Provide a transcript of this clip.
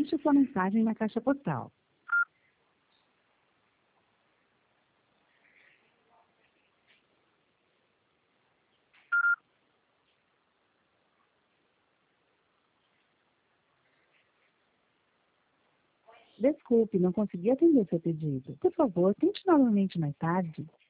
Deixe sua mensagem na caixa postal. Desculpe, não consegui atender seu pedido. Por favor, tente novamente mais tarde.